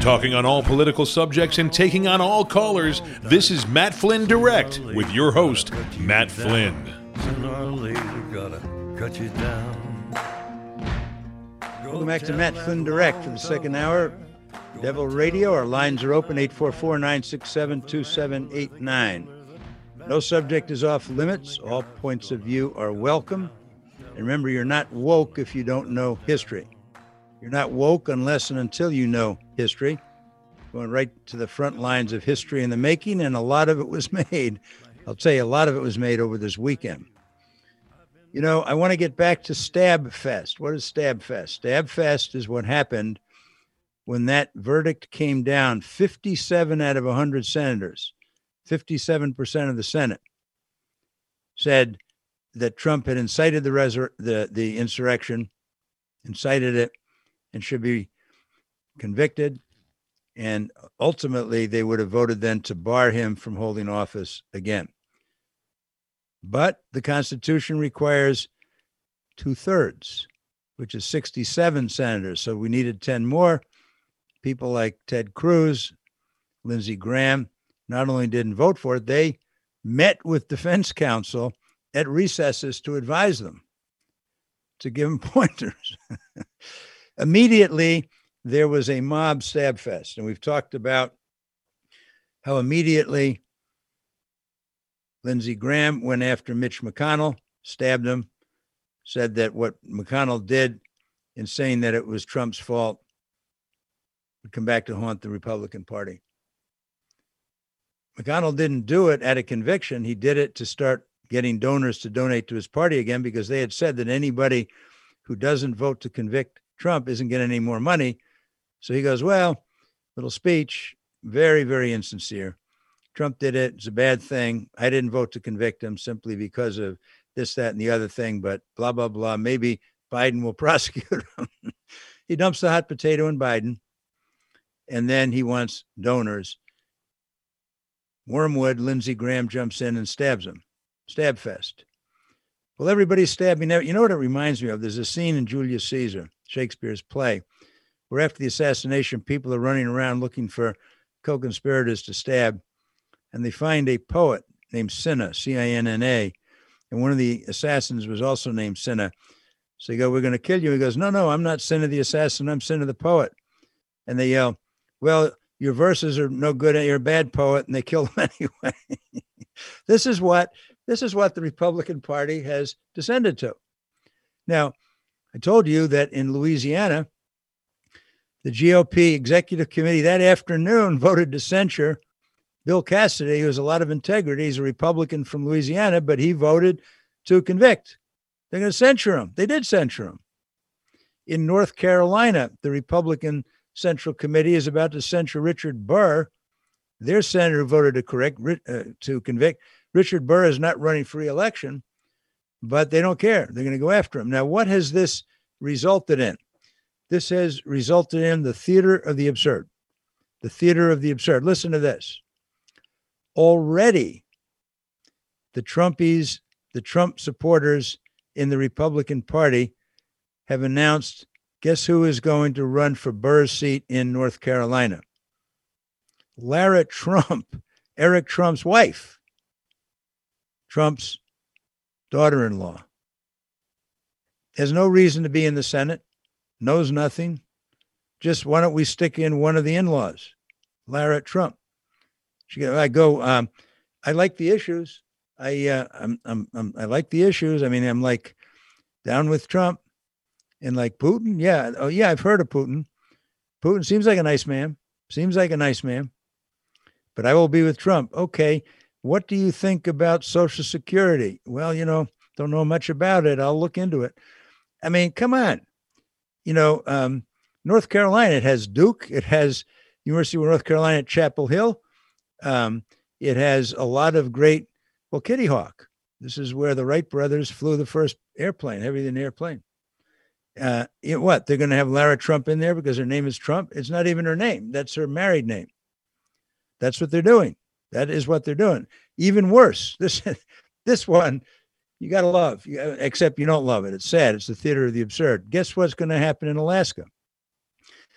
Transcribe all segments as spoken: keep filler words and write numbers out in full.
Talking on all political subjects and taking on all callers, this is Matt Flynn Direct with your host, Matt Flynn. Welcome back to Matt Flynn Direct for the second hour. Devil Radio. Our lines are open, eight four four, nine six seven, two seven eight nine. No subject is off limits. All points of view are welcome. And remember, you're not woke if you don't know history. You're not woke unless and until you know history. Going right to the front lines of history in the making, and a lot of it was made. I'll tell you, a lot of it was made over this weekend. You know, I want to get back to Stab Fest. What is Stab Fest? Stab Fest is what happened when that verdict came down. fifty-seven out of one hundred senators, fifty-seven percent of the Senate, said that Trump had incited the, resur- the, the insurrection, incited it, and should be convicted. And ultimately, they would have voted then to bar him from holding office again. But the Constitution requires two-thirds, which is sixty-seven senators. So we needed ten more. People like Ted Cruz, Lindsey Graham, not only didn't vote for it, they met with defense counsel at recesses to advise them, to give them pointers. Immediately, there was a mob stab fest. And we've talked about how immediately Lindsey Graham went after Mitch McConnell, stabbed him, said that what McConnell did in saying that it was Trump's fault would come back to haunt the Republican Party. McConnell didn't do it at a conviction. He did it to start getting donors to donate to his party again, because they had said that anybody who doesn't vote to convict Trump isn't getting any more money. So he goes, well, little speech, very, very insincere. Trump did it. It's a bad thing. I didn't vote to convict him simply because of this, that, and the other thing, but blah, blah, blah. Maybe Biden will prosecute him. He dumps the hot potato in Biden, and then he wants donors. Wormwood, Lindsey Graham jumps in and stabs him. Stab fest. Well, everybody's stabbing. You know what it reminds me of? There's a scene in Julius Caesar, Shakespeare's play, where after the assassination, people are running around looking for co-conspirators to stab, and they find a poet named Cinna, C I N N A, and one of the assassins was also named Cinna. So they go, we're going to kill you. He goes, no, no, I'm not Cinna the assassin. I'm Cinna the poet. And they yell, well, your verses are no good. You're a bad poet. And they kill him anyway. This is what this is what the Republican Party has descended to. Now, I told you that in Louisiana, the G O P executive committee that afternoon voted to censure Bill Cassidy, who has a lot of integrity. He's a Republican from Louisiana, but he voted to convict. They're going to censure him. They did censure him. In North Carolina, the Republican Central Committee is about to censure Richard Burr. Their senator voted to correct uh, to convict. Richard Burr is not running for re-election, but they don't care. They're going to go after him. Now, what has this resulted in? This has resulted in the theater of the absurd. The theater of the absurd. Listen to this. Already, the Trumpies, the Trump supporters in the Republican Party have announced, guess who is going to run for Burr's seat in North Carolina? Lara Trump, Eric Trump's wife, Trump's daughter-in-law. Has no reason to be in the Senate, knows nothing. Just why don't we stick in one of the in-laws, Lara Trump? She go, I go, um, I like the issues. I, uh, I'm, I'm, I'm, I like the issues. I mean, I'm like down with Trump and like Putin. Yeah. Oh yeah. I've heard of Putin. Putin seems like a nice man. Seems like a nice man, but I will be with Trump. Okay. What do you think about Social Security? Well, you know, don't know much about it. I'll look into it. I mean, come on. You know, um, North Carolina, it has Duke. It has University of North Carolina at Chapel Hill. Um, it has a lot of great, well, Kitty Hawk. This is where the Wright brothers flew the first airplane, heavy-than airplane. Uh, you know what? They're going to have Lara Trump in there because her name is Trump. It's not even her name. That's her married name. That's what they're doing. That is what they're doing. Even worse, this this one, you got to love, except you don't love it. It's sad. It's the theater of the absurd. Guess what's going to happen in Alaska?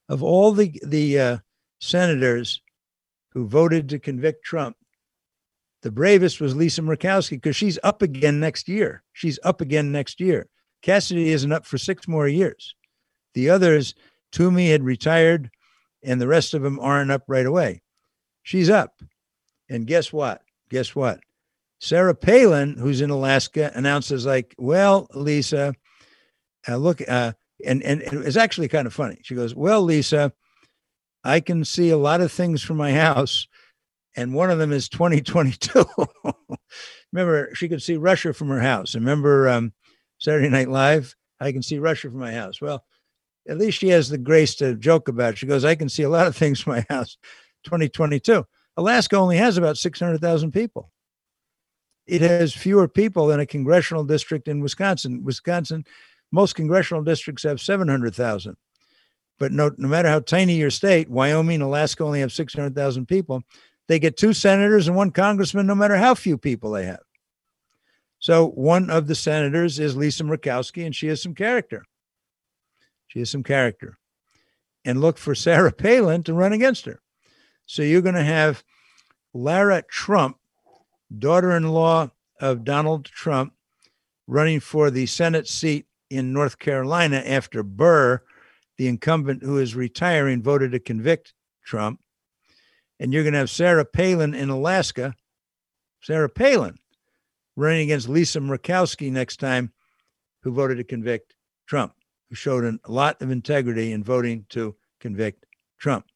Of all the, the uh, senators who voted to convict Trump, the bravest was Lisa Murkowski, because she's up again next year. She's up again next year. Cassidy isn't up for six more years. The others, Toomey had retired, and the rest of them aren't up right away. She's up. And guess what? Guess what? Sarah Palin, who's in Alaska, announces like, well, Lisa, uh, look, uh, and, and it's actually kind of funny. She goes, well, Lisa, I can see a lot of things from my house, and one of them is twenty twenty-two. Remember, she could see Russia from her house. Remember um, Saturday Night Live? I can see Russia from my house. Well, at least she has the grace to joke about it. She goes, I can see a lot of things from my house, twenty twenty-two. Alaska only has about six hundred thousand people. It has fewer people than a congressional district in Wisconsin. Wisconsin, most congressional districts have seven hundred thousand. But no, no matter how tiny your state, Wyoming, Alaska only have six hundred thousand people. They get two senators and one congressman, no matter how few people they have. So one of the senators is Lisa Murkowski, and she has some character. She has some character. And look for Sarah Palin to run against her. So you're going to have Lara Trump, daughter-in-law of Donald Trump, running for the Senate seat in North Carolina after Burr, the incumbent who is retiring, voted to convict Trump. And you're going to have Sarah Palin in Alaska, Sarah Palin, running against Lisa Murkowski next time, who voted to convict Trump, who showed a lot of integrity in voting to convict Trump.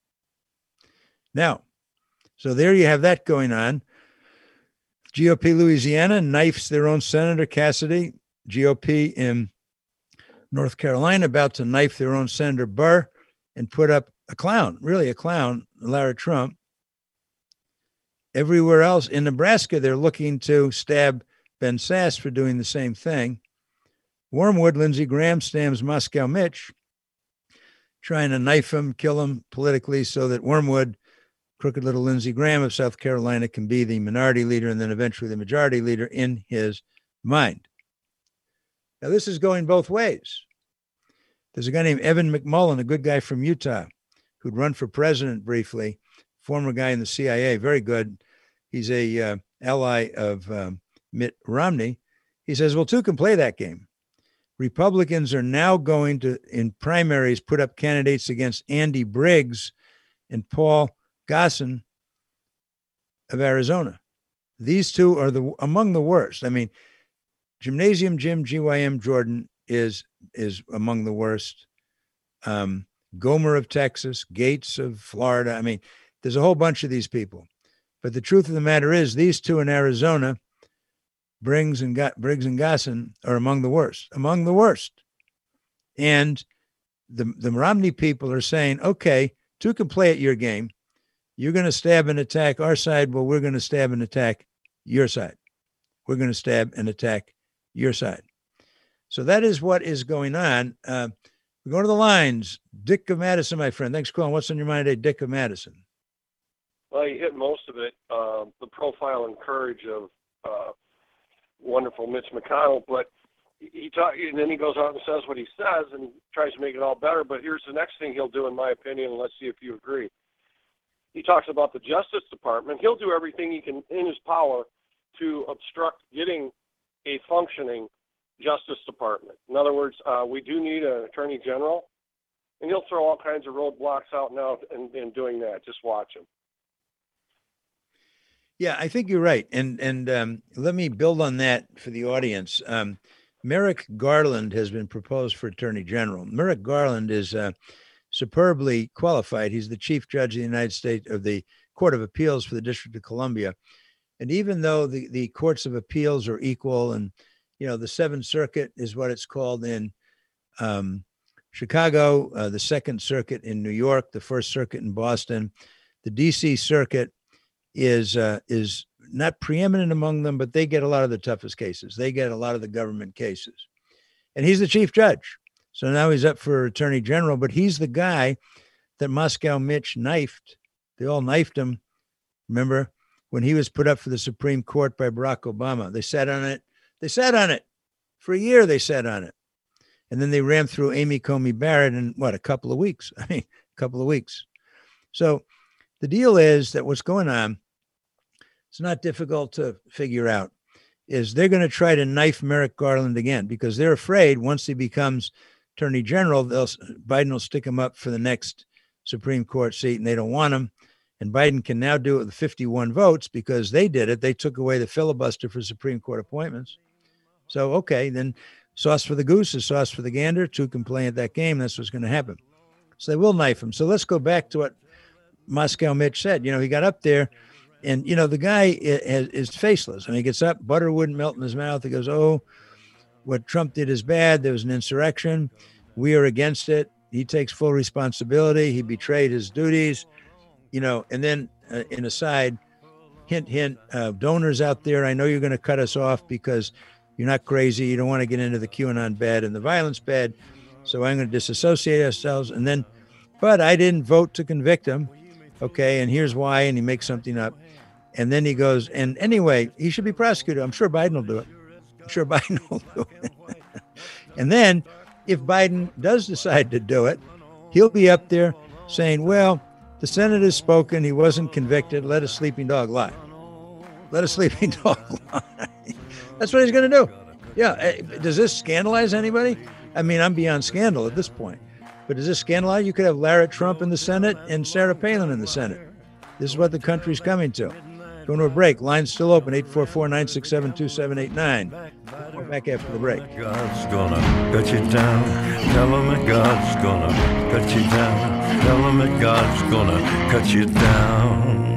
Now, so there you have that going on. G O P Louisiana knifes their own Senator Cassidy. G O P in North Carolina about to knife their own Senator Burr and put up a clown, really a clown, Lara Trump. Everywhere else in Nebraska, they're looking to stab Ben Sasse for doing the same thing. Wormwood, Lindsey Graham stabs Moscow Mitch, trying to knife him, kill him politically so that Wormwood, crooked little Lindsey Graham of South Carolina, can be the minority leader and then eventually the majority leader in his mind. Now, this is going both ways. There's a guy named Evan McMullen, a good guy from Utah, who'd run for president briefly, former guy in the C I A, very good. He's a uh, ally of um, Mitt Romney. He says, well, two can play that game. Republicans are now going to, in primaries, put up candidates against Andy Briggs and Paul Gossin of Arizona. These two are the among the worst. I mean, Gymnasium Jim, G Y M Jordan is is among the worst. Um, Gomer of Texas, Gates of Florida. I mean, there's a whole bunch of these people. But the truth of the matter is, these two in Arizona, Briggs and Go- Briggs and Gossin, are among the worst. Among the worst. And the the Romney people are saying, okay, two can play at your game. You're going to stab and attack our side. Well, we're going to stab and attack your side. We're going to stab and attack your side. So that is what is going on. Uh, we go to the lines. Dick of Madison, my friend. Thanks for calling. What's on your mind today, Dick of Madison? Well, you hit most of it, uh, the profile and courage of uh, wonderful Mitch McConnell. But he talk, and then he goes out and says what he says and tries to make it all better. But here's the next thing he'll do, in my opinion, and let's see if you agree. He talks about the Justice Department. He'll do everything he can in his power to obstruct getting a functioning Justice Department. In other words, uh, we do need an Attorney General, and he'll throw all kinds of roadblocks out now in, in doing that. Just watch him. Yeah, I think you're right. And and um, let me build on that for the audience. Um, Merrick Garland has been proposed for Attorney General. Merrick Garland is uh, superbly qualified. He's the Chief Judge of the United States of the Court of Appeals for the District of Columbia. And even though the, the courts of appeals are equal, and, you know, the Seventh Circuit is what it's called in um, Chicago, uh, the Second Circuit in New York, the First Circuit in Boston, the D C Circuit is uh, is not preeminent among them, but they get a lot of the toughest cases. They get a lot of the government cases. And he's the chief judge. So now he's up for Attorney General, but he's the guy that Moscow Mitch knifed. They all knifed him. Remember when he was put up for the Supreme Court by Barack Obama? They sat on it. They sat on it. For a year, they sat on it. And then they ran through Amy Coney Barrett in, what, a couple of weeks? I mean, a couple of weeks. So the deal is that what's going on, it's not difficult to figure out, is they're going to try to knife Merrick Garland again because they're afraid once he becomes Attorney General, they'll, Biden will stick him up for the next Supreme Court seat, and they don't want him. And Biden can now do it with fifty-one votes because they did it. They took away the filibuster for Supreme Court appointments. So, okay, then sauce for the goose is sauce for the gander. Two can play at that game. That's what's going to happen. So they will knife him. So let's go back to what Moscow Mitch said. You know, he got up there, and, you know, the guy is, is faceless. I mean, he gets up, butter wouldn't melt in his mouth. He goes, oh, what Trump did is bad. There was an insurrection. We are against it. He takes full responsibility. He betrayed his duties, you know, and then uh, in aside, hint, hint, uh, donors out there, I know you're going to cut us off because you're not crazy. You don't want to get into the QAnon bed and the violence bed. So I'm going to disassociate ourselves. And then, but I didn't vote to convict him. Okay. And here's why. And he makes something up. And then he goes, and anyway, he should be prosecuted. I'm sure Biden will do it. I'm sure Biden will do it. And then if Biden does decide to do it, he'll be up there saying, well, the Senate has spoken. He wasn't convicted. Let a sleeping dog lie. Let a sleeping dog lie. That's what he's going to do. Yeah. Does this scandalize anybody? I mean, I'm beyond scandal at this point. But does this scandalize? You could have Lara Trump in the Senate and Sarah Palin in the Senate. This is what the country's coming to. Going to a break. Line's still open, eight four four, nine six seven, two seven eight nine. We're back after the break. God's gonna cut you down. Tell him that God's gonna cut you down. Tell him that God's gonna cut you down.